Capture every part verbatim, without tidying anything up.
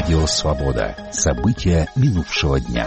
Радио «Свобода». События минувшего дня.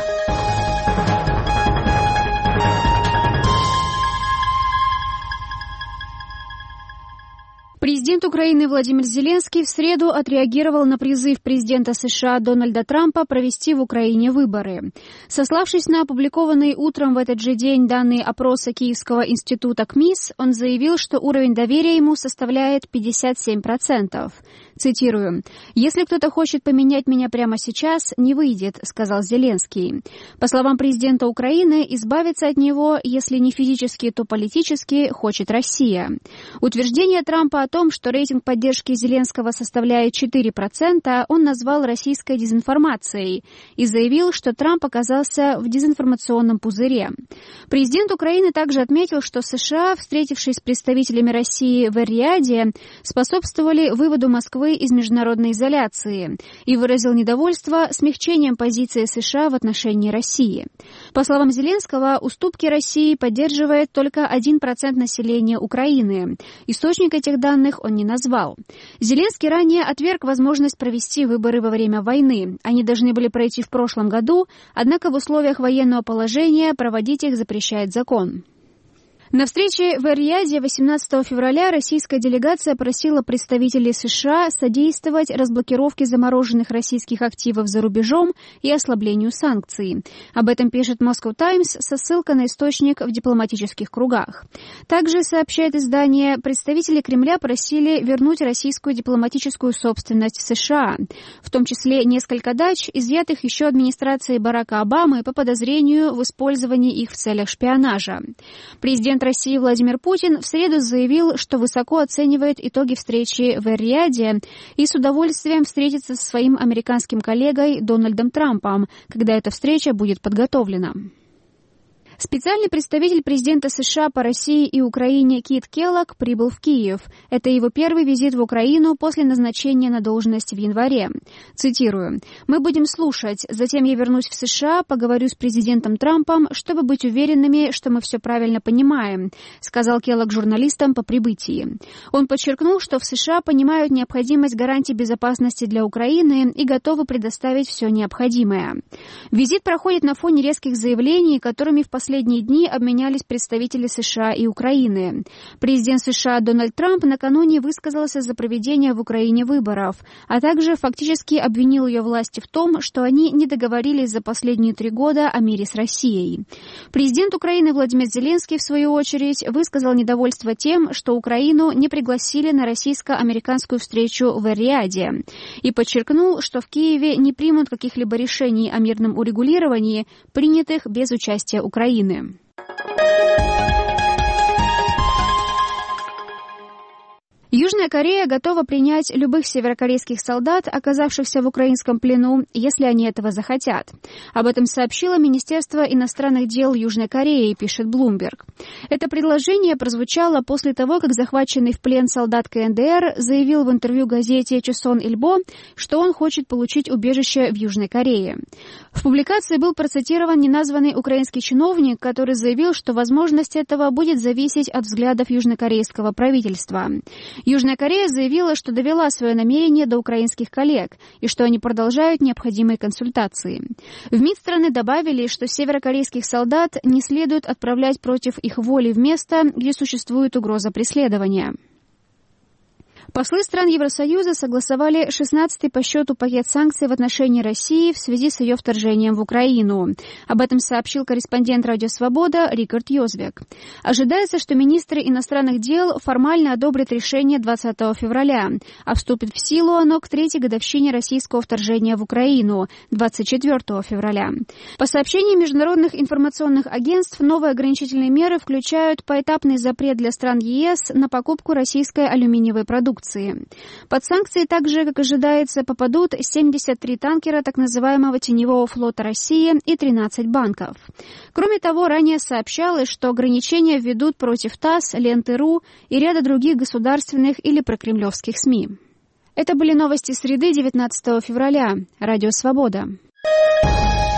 Президент Украины Владимир Зеленский в среду отреагировал на призыв президента США Дональда Трампа провести в Украине выборы. Сославшись на опубликованные утром в этот же день данные опроса Киевского института КМИС, он заявил, что уровень доверия ему составляет пятьдесят семь процентов. Цитирую: «Если кто-то хочет поменять меня прямо сейчас, не выйдет», — сказал Зеленский. По словам президента Украины, избавиться от него, если не физически, то политически, хочет Россия. Утверждение Трампа о том, что рейтинг поддержки Зеленского составляет четыре процента, он назвал российской дезинформацией и заявил, что Трамп оказался в дезинформационном пузыре. Президент Украины также отметил, что США, встретившись с представителями России в Эр-Рияде, способствовали выводу Москвы из международной изоляции и выразил недовольство смягчением позиции США в отношении России. По словам Зеленского, уступки России поддерживает только один процент населения Украины. Источник этих данных он не назвал. Зеленский ранее отверг возможность провести выборы во время войны. Они должны были пройти в прошлом году, однако в условиях военного положения проводить их запрещает закон. На встрече в Эр-Рияде восемнадцатого февраля российская делегация просила представителей США содействовать разблокировке замороженных российских активов за рубежом и ослаблению санкций. Об этом пишет Moscow Times со ссылкой на источник в дипломатических кругах. Также, сообщает издание, представители Кремля просили вернуть российскую дипломатическую собственность в США, в том числе несколько дач, изъятых еще администрацией Барака Обамы по подозрению в использовании их в целях шпионажа. Президент России Владимир Путин в среду заявил, что высоко оценивает итоги встречи в Эр-Рияде и с удовольствием встретится со своим американским коллегой Дональдом Трампом, когда эта встреча будет подготовлена. Специальный представитель президента США по России и Украине Кит Келлог прибыл в Киев. Это его первый визит в Украину после назначения на должность в январе. Цитирую: «Мы будем слушать, затем я вернусь в США, поговорю с президентом Трампом, чтобы быть уверенными, что мы все правильно понимаем», сказал Келлог журналистам по прибытии. Он подчеркнул, что в США понимают необходимость гарантий безопасности для Украины и готовы предоставить все необходимое. Визит проходит на фоне резких заявлений, которыми в последние В последние дни обменялись представители США и Украины. Президент США Дональд Трамп накануне высказался за проведение в Украине выборов, а также фактически обвинил ее власти в том, что они не договорились за последние три года о мире с Россией. Президент Украины Владимир Зеленский, в свою очередь, высказал недовольство тем, что Украину не пригласили на российско-американскую встречу в Эр-Рияде, и подчеркнул, что в Киеве не примут каких-либо решений о мирном урегулировании, принятых без участия Украины. Южная Корея готова принять любых северокорейских солдат, оказавшихся в украинском плену, если они этого захотят. Об этом сообщило Министерство иностранных дел Южной Кореи, пишет Bloomberg. Это предложение прозвучало после того, как захваченный в плен солдат ка эн дэ эр заявил в интервью газете Chosun Ilbo, что он хочет получить убежище в Южной Корее. В публикации был процитирован неназванный украинский чиновник, который заявил, что возможность этого будет зависеть от взглядов южнокорейского правительства. Южная Корея заявила, что довела свое намерение до украинских коллег и что они продолжают необходимые консультации. В МИД страны добавили, что северокорейских солдат не следует отправлять против их воли в место, где существует угроза преследования. Послы стран Евросоюза согласовали шестнадцатый по счету пакет санкций в отношении России в связи с ее вторжением в Украину. Об этом сообщил корреспондент «Радио Свобода» Рикард Йозвек. Ожидается, что министры иностранных дел формально одобрят решение двадцатого февраля, а вступит в силу оно к третьей годовщине российского вторжения в Украину двадцать четвёртого февраля. По сообщениям международных информационных агентств, новые ограничительные меры включают поэтапный запрет для стран е эс на покупку российской алюминиевой продукции. Под санкции также, как ожидается, попадут семьдесят три танкера так называемого теневого флота России и тринадцать банков. Кроме того, ранее сообщалось, что ограничения введут против ТАСС, Ленты.ру и ряда других государственных или прокремлевских СМИ. Это были новости среды девятнадцатого февраля. Радио Свобода.